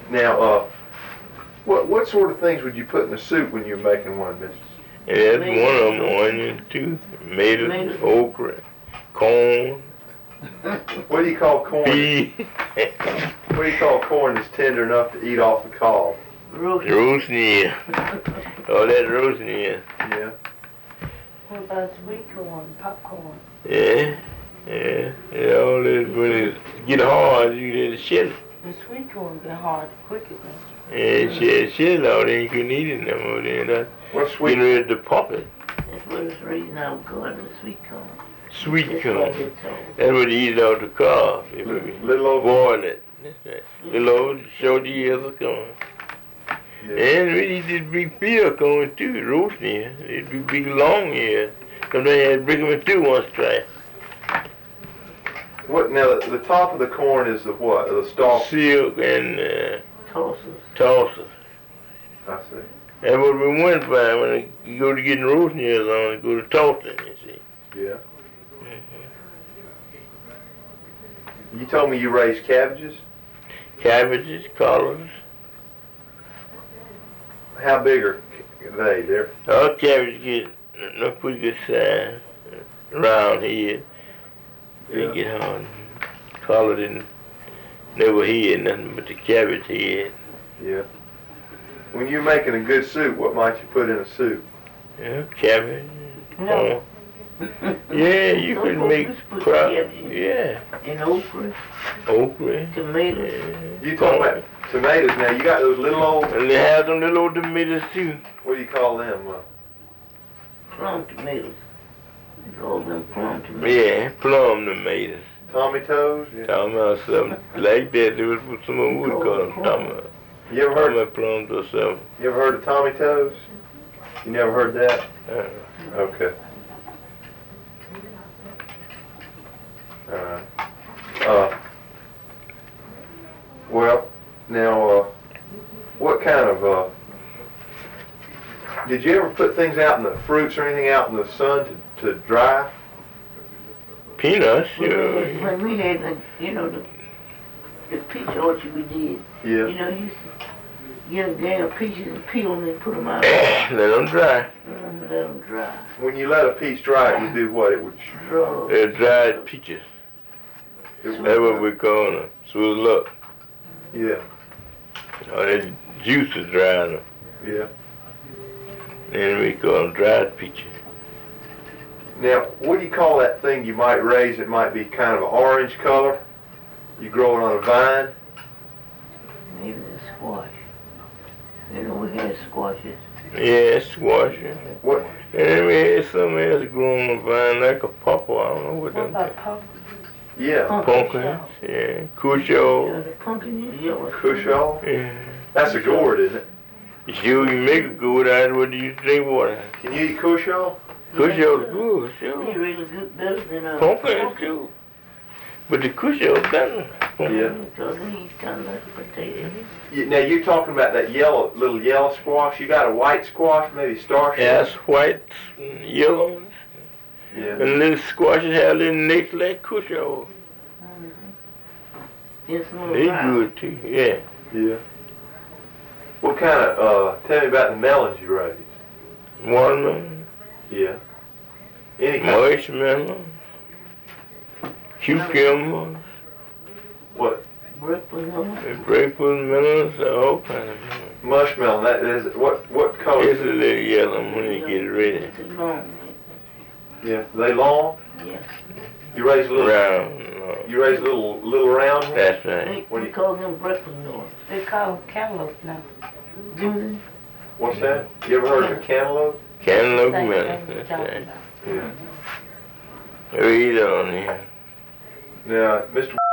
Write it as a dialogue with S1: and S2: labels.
S1: Now, what sort of things would you put in a soup when you're making one, Miss?
S2: Yeah, that's one of them. Onion, too. Tomatoes, okra, corn.
S1: What do you call corn?
S2: Beef.
S1: What do you call corn that's tender enough to eat off the cob?
S2: Roasting. Oh, that's roasting.
S1: Yeah.
S3: What about sweet corn, popcorn?
S2: Yeah. All this when it get hard, you get to shell it.
S3: The sweet corn get hard quicker.
S2: Yeah, shell it out, then you couldn't eat it no more. Then
S1: What's sweet?
S2: getting ready to pop it.
S3: That's what it's reason I'm going to sweet corn.
S2: Sweet
S3: That's
S2: corn.
S3: what they told.
S2: That's what you eat out the cob.
S1: Little old
S2: boil it. That's right. Little old short ears of corn.
S1: Yeah.
S2: And we eat this big field corn too, roasting here. It'd be big long here. Sometimes you had to break them in two once try.
S1: What now? The top of the corn is the what? The stalk.
S2: Silk and
S3: Tossers.
S1: I see.
S2: That's what we went by when you go to getting roasting ears on, you go to tossing, you see.
S1: Yeah. You told me you raised cabbages.
S2: Cabbages, collards.
S1: How big are they? They're
S2: All cabbages get no pretty good size around here. They get hard. Collard didn't never had nothing but the cabbage head.
S1: yeah. When you're making a good soup, what might you put in a soup?
S2: Yeah, cabbage.
S3: No.
S2: Yeah, you
S3: Some
S2: could
S3: folks
S2: make
S3: just put
S2: crop.
S3: cabbage.
S2: Yeah,
S3: And okra,
S2: okra.
S3: tomatoes.
S1: You talking about tomatoes now? You got those little old.
S2: And they have them little old tomatoes too.
S1: What do you call them?
S3: Plum tomatoes. We call them plum tomatoes.
S2: Yeah, plum tomatoes.
S1: Tommy toes. Yeah.
S2: Talking about something like that. They would put some of wood call them. Talking about
S1: You ever heard?
S2: plums or something.
S1: You ever heard of Tommy toes? You never heard that? Okay. All right. Well, now, what kind of, did you ever put things out in the fruits or anything out in the sun to dry?
S2: Peanuts, sure.
S3: When we had the peach orchard we did,
S1: Yeah.
S3: you know, you used to get damn peaches and peel them and put them out.
S2: Let them dry.
S3: Let them dry.
S1: When you let a peach dry, it would do what? It would.
S3: Draw.
S2: They're dried peaches. That's what we call them. Swizzle up.
S1: Yeah.
S2: Oh, that juice is dry them.
S1: Yeah.
S2: Then we call them dried peaches.
S1: Now, what do you call that thing you might raise? It might be kind of an orange color. You grow it on a vine.
S3: Maybe the squash. You know, we had squashes.
S2: Yeah, squash.
S1: What?
S2: And then we had something else growing on the vine like a pawpaw. I don't know what
S3: What
S2: them
S3: about
S2: things.
S3: pumpkin?
S1: Yeah.
S2: Pumpkins, yeah. Cushaw.
S3: The pumpkin is yellow.
S1: Cushaw.
S2: Yeah.
S1: That's a gourd, isn't it?
S2: Sure, you make it good out of what do you drink water?
S1: Can you eat cushaw?
S2: Cushaw is good,
S3: They're
S2: sure.
S3: really good, better than
S2: Pumpkins too. But the cushaw is better.
S1: Yeah.
S3: Because he's kind of like a potato.
S1: Now you're talking about that little yellow squash. You got a white squash, maybe star
S2: Yes,
S1: shape.
S2: white, yellow.
S1: Yeah.
S2: And little squashes have little necks like cushaw.
S3: It's a little
S2: They
S3: round.
S2: good too, yeah.
S1: Yeah. What kind of? Tell me about the melons you raised.
S2: Watermelon,
S1: Yeah. Any kind.
S2: marshmallow, cucumbers,
S1: What?
S3: Breakfast on
S2: breakfast melons, all kind of melons.
S1: Mushmelon. That is. What color?
S2: It's a little yellow when you get it ready.
S3: It's a long.
S1: Yeah. They long.
S3: Yeah.
S1: You raise a little.
S2: Round.
S1: You raise a little round one.
S2: That's right.
S3: We call them breakfast noise. They call them cantaloupes now. Julie?
S1: What's that? You ever heard of a cantaloupe?
S2: Cantaloupe
S3: Same
S2: melon,
S3: thing
S2: that's
S3: we're
S2: right.
S3: talking about.
S1: Yeah.
S2: We eat it on here.
S1: Now, Mr.